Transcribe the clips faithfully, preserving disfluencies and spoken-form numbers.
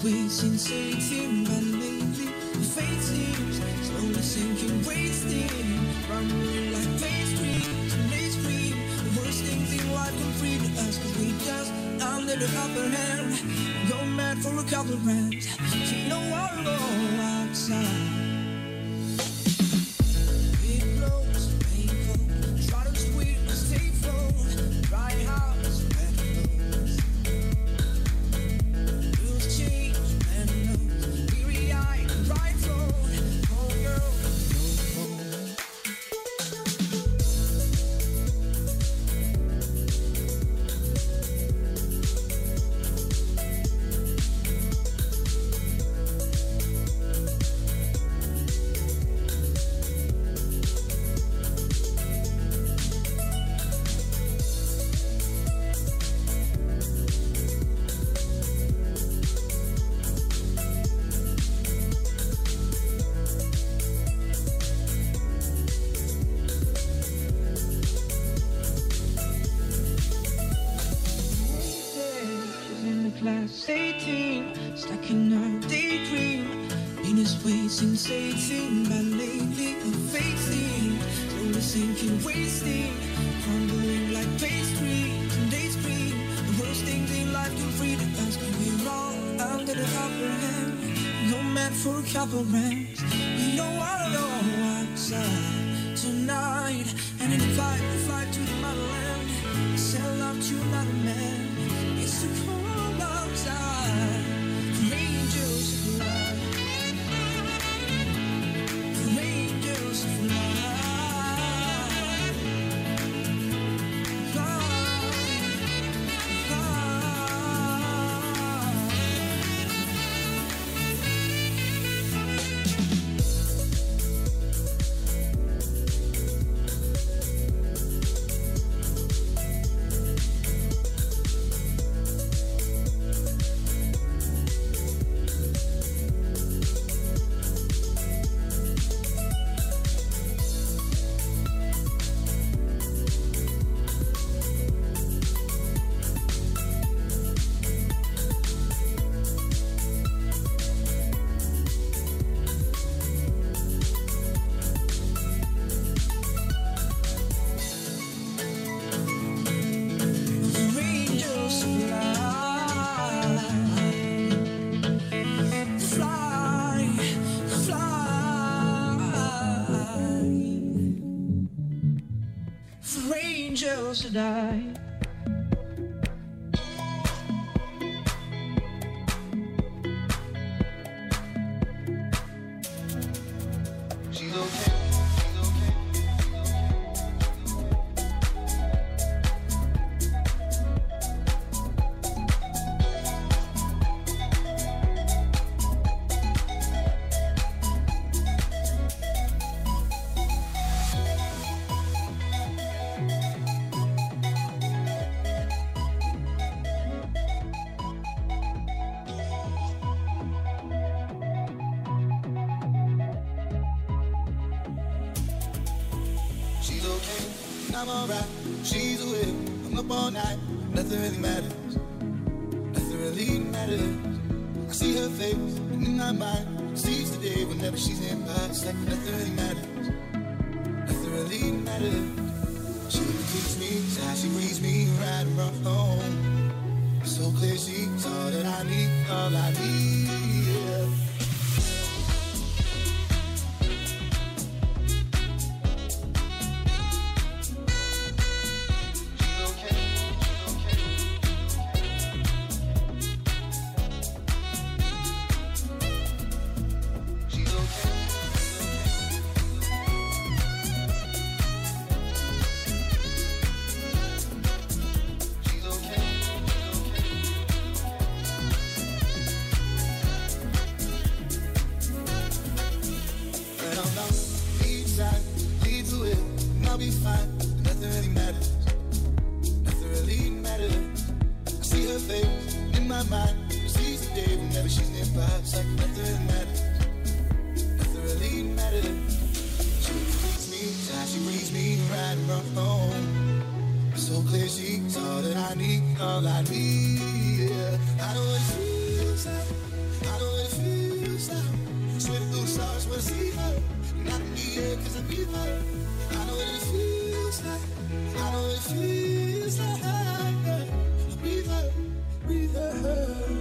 way since eighteen, but lately the fate seems slowly sinking, wasting, crumbling like pastry, today's cream. The worst things in life come free to us, cause we just under the upper hand, go mad for a couple brands. See no one go outside. It blows, painful, try to sweet, stay full, dry house, red clothes. Rules change, man knows, weary-eyed, right road, oh girl, no phone. Class eighteen, stuck in her daydream. Been this way since eighteen, but lately a fate scene, slowly sinking, wasting, crumbling like pastry. Today's cream, the worst things in life can free to us, cause we're all under the upper hand, go mad for a couple brands. We don't wanna go outside tonight, and in a flight, we fly to the motherland, sell out to another man. It's too cold outside for angels to fly, for angels to fly, fly, fly. Angels to die. She's okay. I'm alright, she's awake, I'm up all night, nothing really matters, nothing really matters. I see her face, and in my mind, sees the day whenever she's in my it's like nothing really matters, nothing really matters. She keeps me, sad, she reads me right around home. It's so clear she's all that I need, all I need, yeah. I'll be fine, nothing really matters, nothing really matters. I see her face in my mind, sees the day whenever she's nearby. It's like nothing really matters, nothing really matters. She reads me, she reads me right around home. It's so clear she's all that I need, all I need, yeah. I know what it feels like, 'cause I breathe her. I know what it feels like. I know what it feels like. I breathe her, breathe her.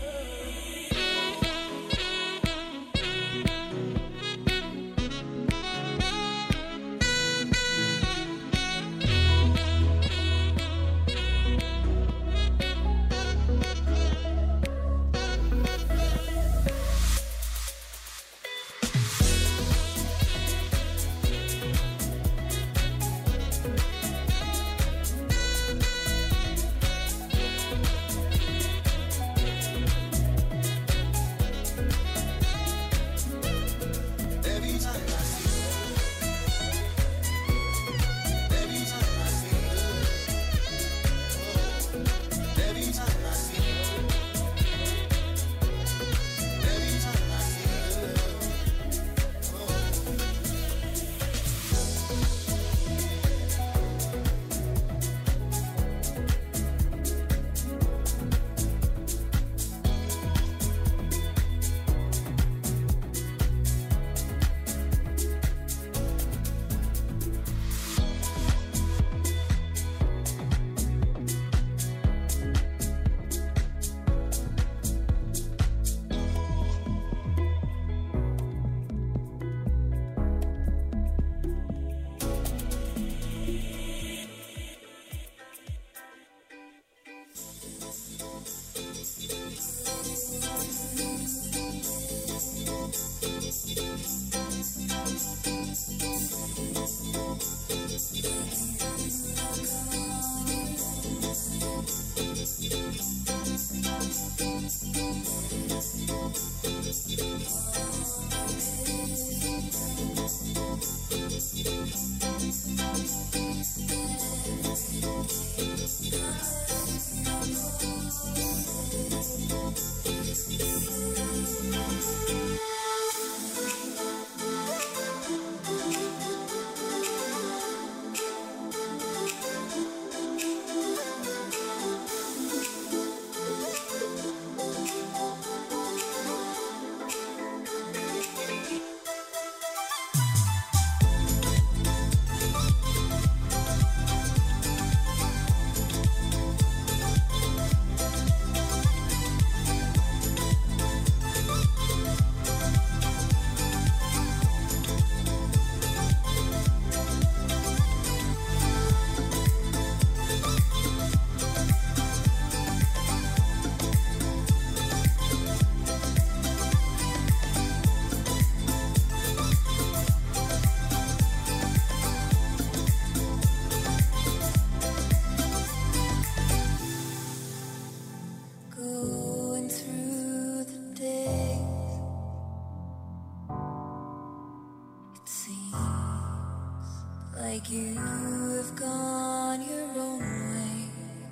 Like you have gone your own way,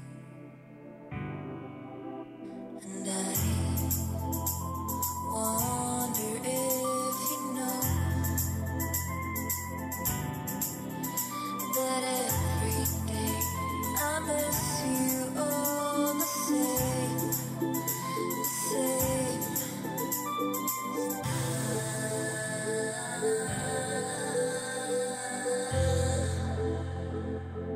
and I wonder if you know that every day I miss you all the same, the same. I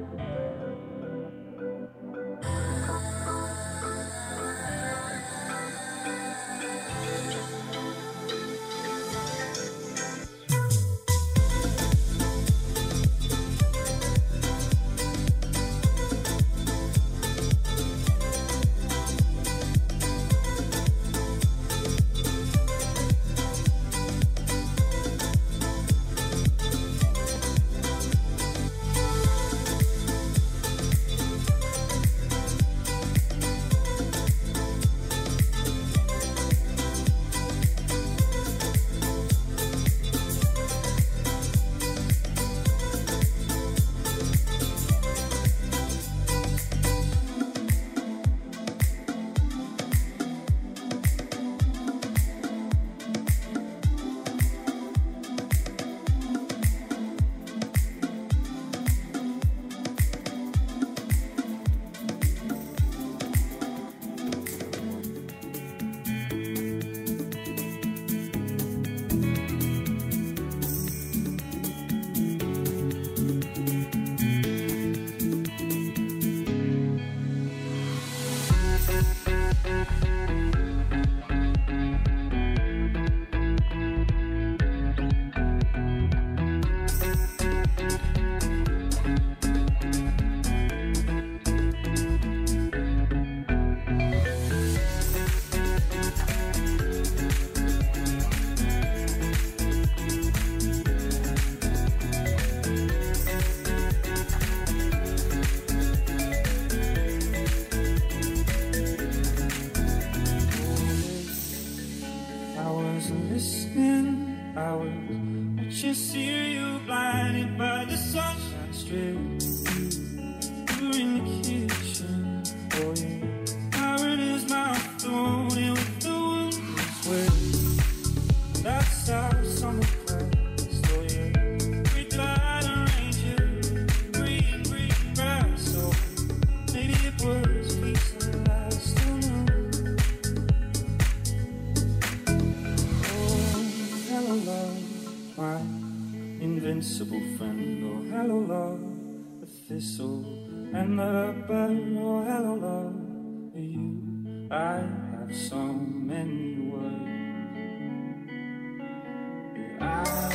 wasn't listening, I was just here, you blinded by the sunshine strip. You were in the kitchen, oh yeah. Iron is my throne, and with the wind sweat. That's how summer plays, oh yeah. We glide and ranger, green, green grass, so maybe it was peace and last, don't know. Oh, hello love, my invincible friend, oh hello love, the thistle and the bud, oh hello love, you, I have so many words. Yeah, I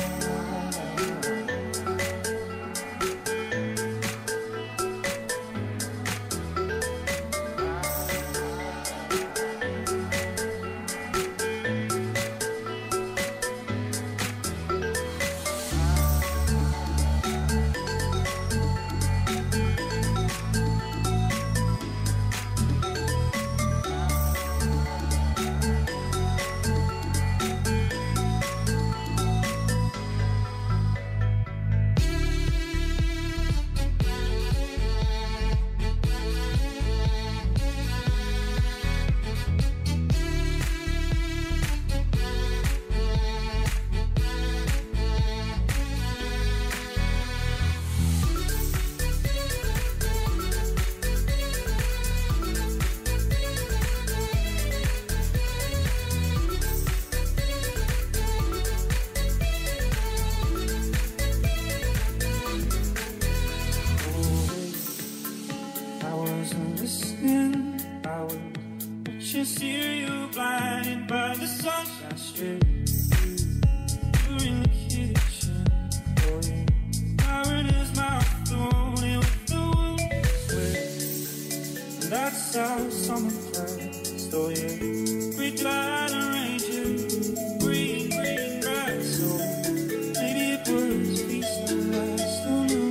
just hear you blinded by the sunshine strip. You're in the kitchen, oh yeah. Iron is my throne, and with the wind sweat. That's how summer plays, oh yeah. We glide and ranger, green, green grass, so maybe it was peace and last, oh no.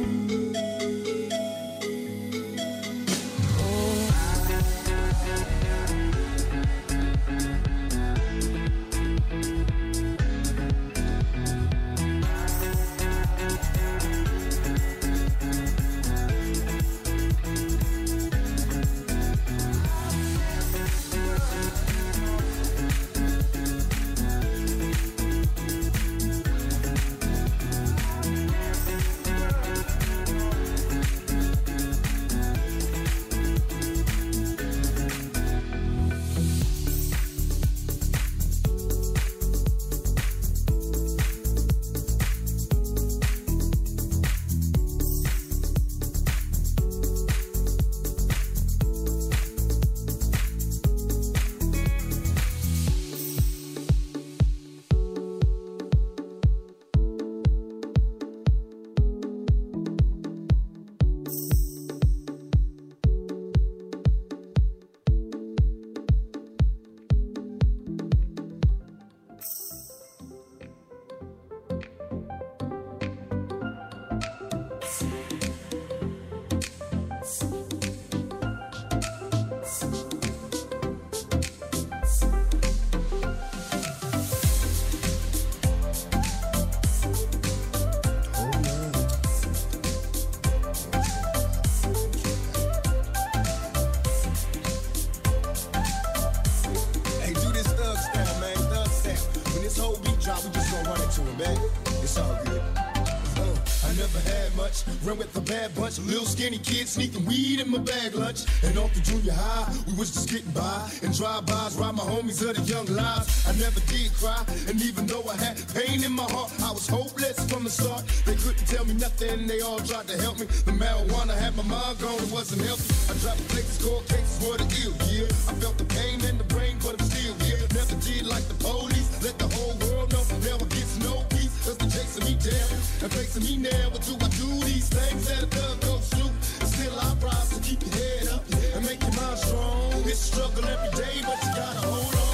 Little skinny kids sneaking weed in my bag lunch. And off to junior high, we was just getting by. And drive-bys, ride my homies of the young lives. I never did cry, and even though I had pain in my heart, I was hopeless from the start. They couldn't tell me nothing, they all tried to help me. The marijuana had my mind gone, it wasn't healthy. I dropped places, court cases were the ill, yeah. I felt the pain in the brain, but I'm still here. Never did like the police, let the whole world know. Never gets no peace, cause they chasing me down and facing me now. What do I do these things that a thug goes through? And still I rise to keep your head up and make your mind strong. It's a struggle every day, but you gotta hold on.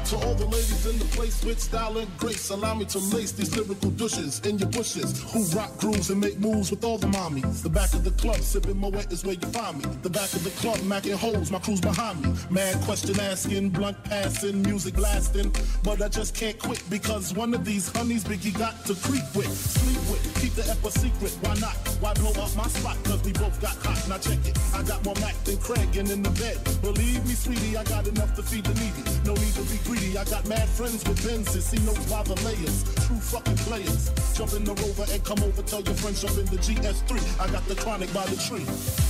To all the ladies in the place with style and grace, allow me to lace these lyrical douches in your bushes who rock grooves and make moves with all the mommies. The back of the club, sipping Moet is where you find me. The back of the club, macking holes, my crew's behind me. Mad question asking, blunt passing, music blasting. But I just can't quit because one of these honeys Biggie got to creep with, sleep with, keep the ep a secret. Why not? Why blow up my spot? Cause we both got hot. Now check it. I got more Mac than Craig and in the bed. Believe me, sweetie, I got enough to feed the needy. No need to be greedy. I got mad friends with Benzes. See notes by the layers. True fucking players. Jump in the Rover and come over. Tell your friends jump in the G S three. I got the chronic by the tree.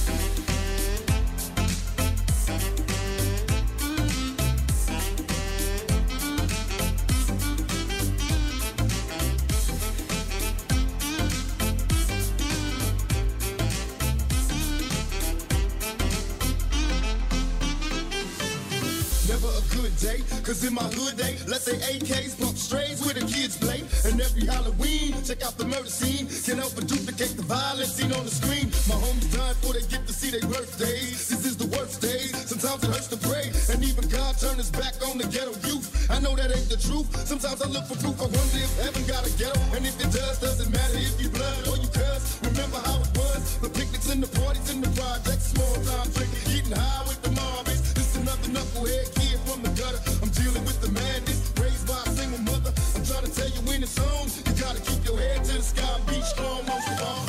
Cause in my hood they let say A Ks pump strays where the kids play. And every Halloween, check out the murder scene. Can't help but duplicate the violence seen on the screen. My homies dying before they get to see their birthdays. This is the worst days, sometimes it hurts to pray. And even God turned his back on the ghetto youth. I know that ain't the truth, sometimes I look for proof. I wonder if heaven got a ghetto. And if it does, doesn't matter if you blood or you cuss. Remember how it was, the picnics and the parties in the projects. Small time drinking, getting high with the Marvies. This another knucklehead kid from the gutter. I'm dealing with the madness, raised by a single mother. I'm trying to tell you when it's on, you gotta keep your head to the sky and be strong most of all.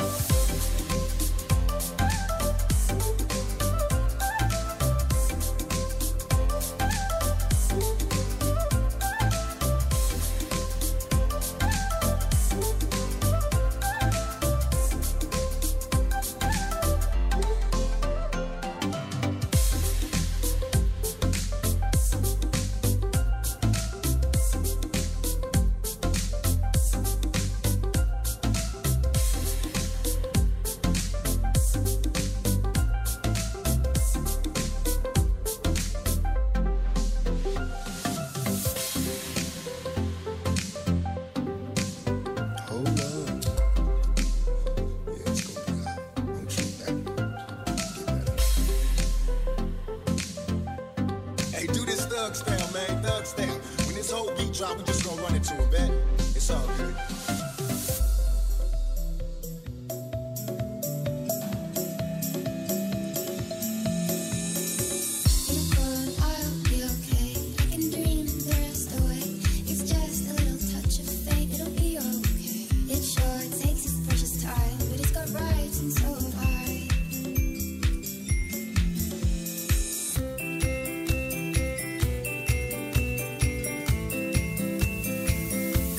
Drop, we just gonna run into it, man. It's all good. Thank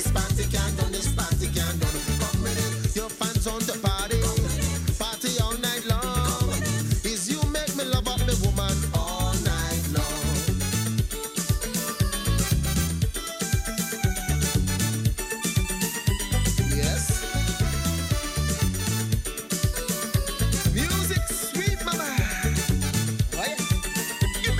This party can't done, this party can't done. Come with it, your fans on the party. Party all night long. Is you make me love up the woman all night long. Yes. Music sweet, mama. Oh, yeah. Give me.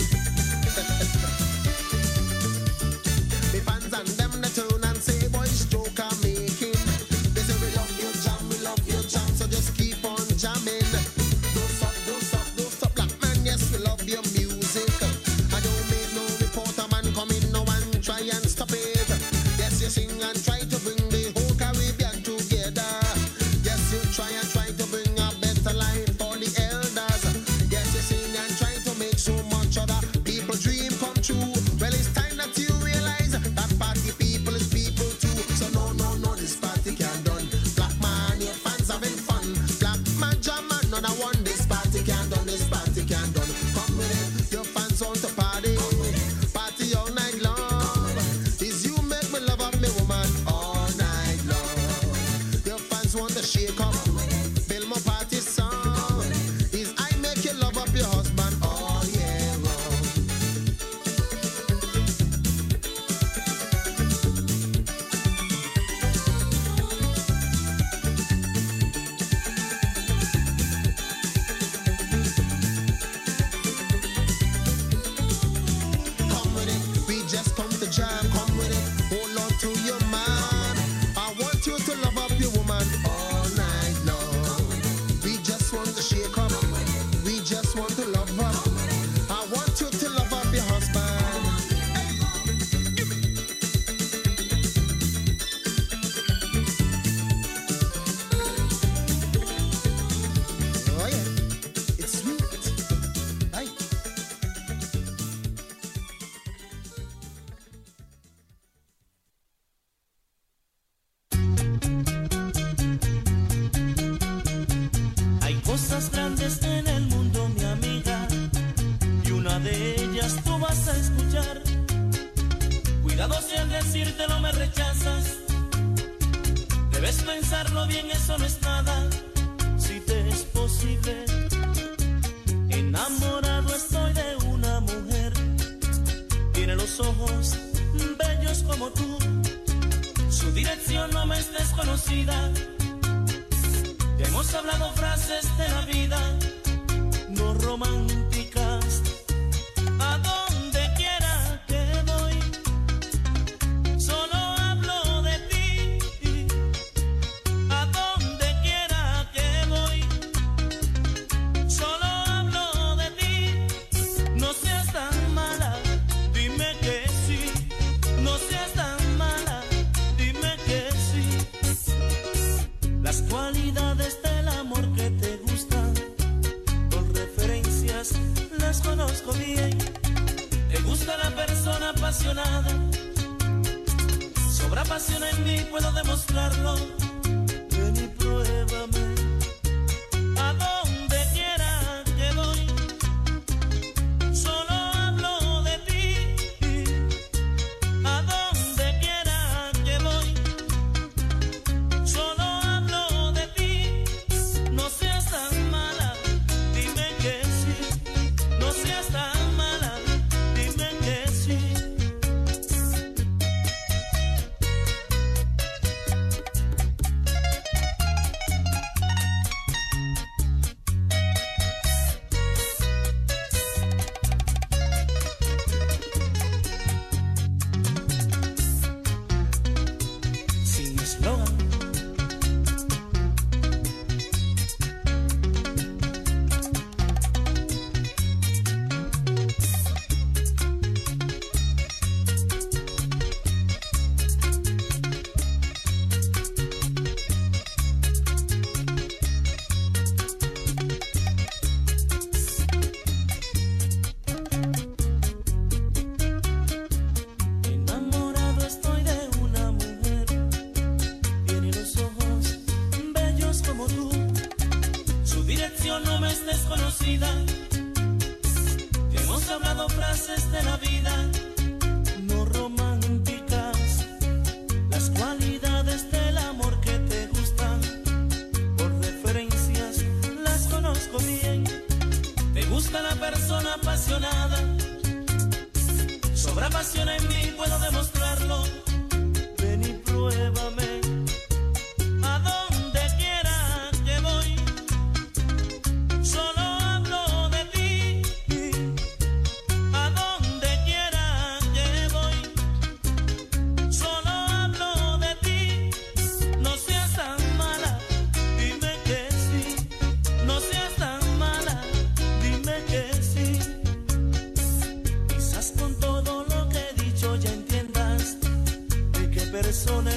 The fans and them they turn and say, boy, stroke are making. They say we love your jam, we love your jam, so just keep on jamming. Don't stop, don't stop, don't stop, black man. Yes, we love your music. I don't make no reporter man come in no one try and stop it. Yes, you sing and try to bring the whole Caribbean together. Yes, you try and try to bring a better life for the elders. Yes, you sing and try to make so much other people dream come true. Well, it's time that you realize that party people is people too. So no, no, no, this party can't done. Black man, your fans having fun. Black man, jam man, none I want. This party can't done, this party can't done. Come with it, your fans want to party. Party all night long. Is you make me love up me woman all night long. Your fans want to shake up, build my party song. Is I make you love up your husband all year round. Come with it, we just come to jam. Come with it, hold on to your man. I want you to love up your woman all night long. We just want to shake up, we just want to love her. I want you to love up your husband. Give me. Oh yeah, it's sweet. Aye. Hay cosas grandes en el mundo, mi amiga, y una de ellas tú vas a escuchar. Cuidado si al decírtelo me rechazas. Debes pensarlo bien, eso no es nada. Si te es posible, enamorado estoy de una mujer. Tiene los ojos bellos como tú. Su dirección no me es desconocida. Ya hemos hablado frases de la vida, no románticas. A donde quiera que voy, solo hablo de ti. A donde quiera que voy, solo hablo de ti. No seas tan mala, dime que sí. No seas tan mala, dime que sí. Las cualidades del amor que te gustan, con referencias las conozco bien. Te gusta la persona apasionada, sobra pasión en mí, puedo demostrarlo. Ven y pruébame. A donde quiera que voy, solo hablo de ti. A donde quiera que voy, solo hablo de ti. No seas tan mala, dime que sí. No seas tan mala, dime que sí. Sin eslogan. Enamorado estoy de una mujer. Tiene los ojos bellos como tú. Su dirección no me es desconocida. Ya hemos hablado frases de la vida, no románticas. Las cuales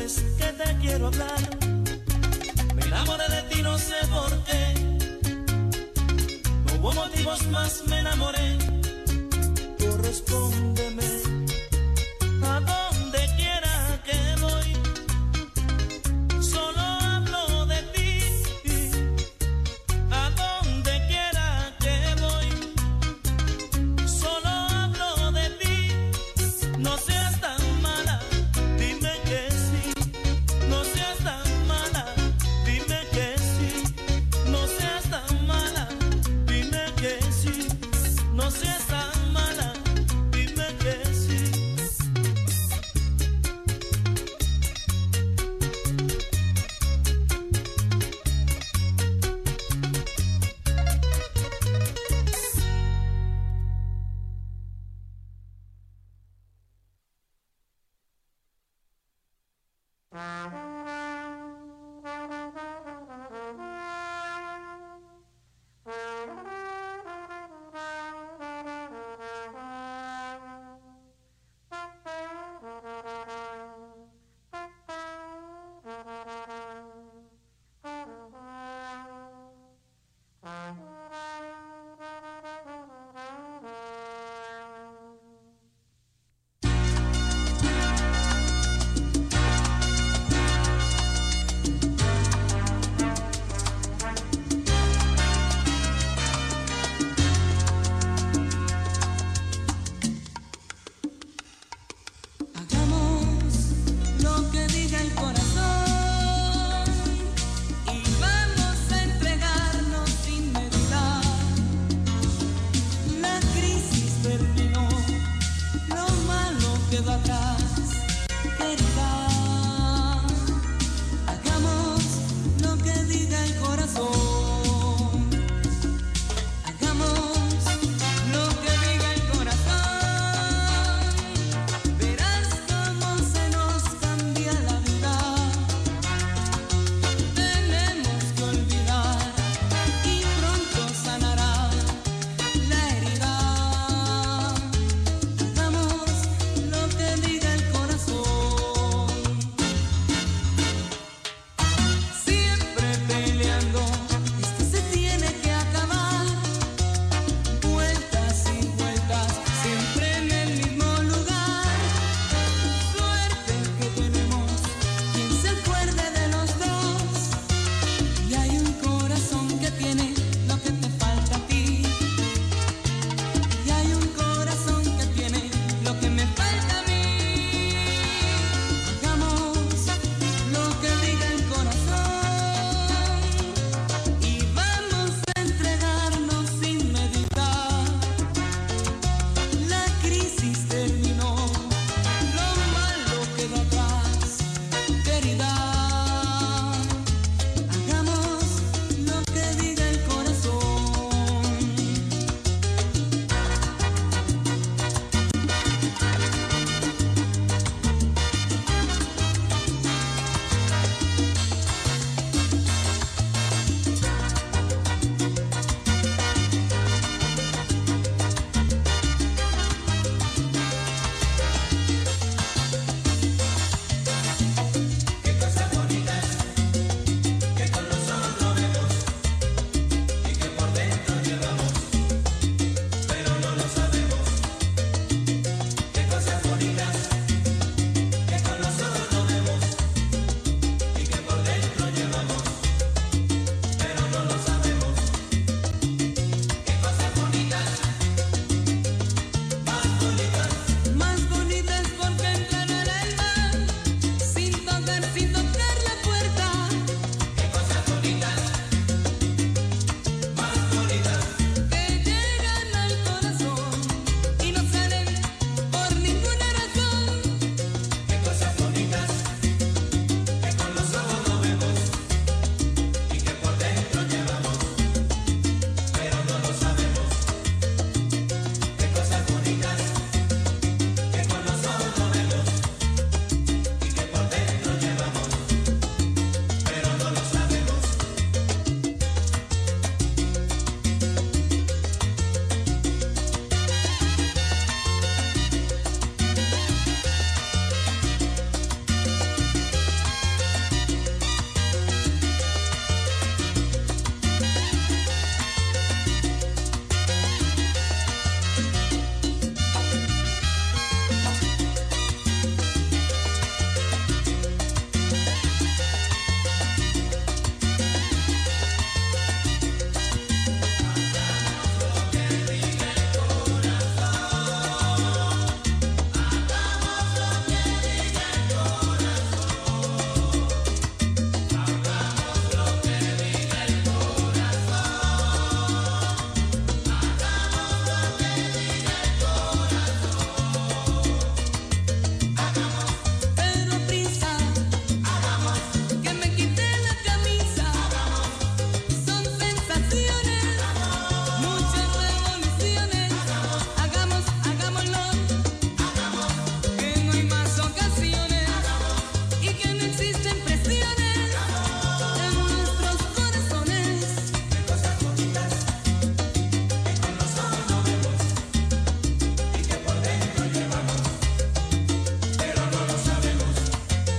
es que te quiero hablar. Me enamoré de ti, no sé por qué. No hubo motivos más, me enamoré. Correspóndeme a donde quiera que voy. Solo hablo de ti. A donde quiera que voy. Solo hablo de ti. No seas tan mala, dime que sí. No seas tan mala, dime que sí. No seas tan mala, dime que sí. No seas tan mala, dime que sí. Thank you.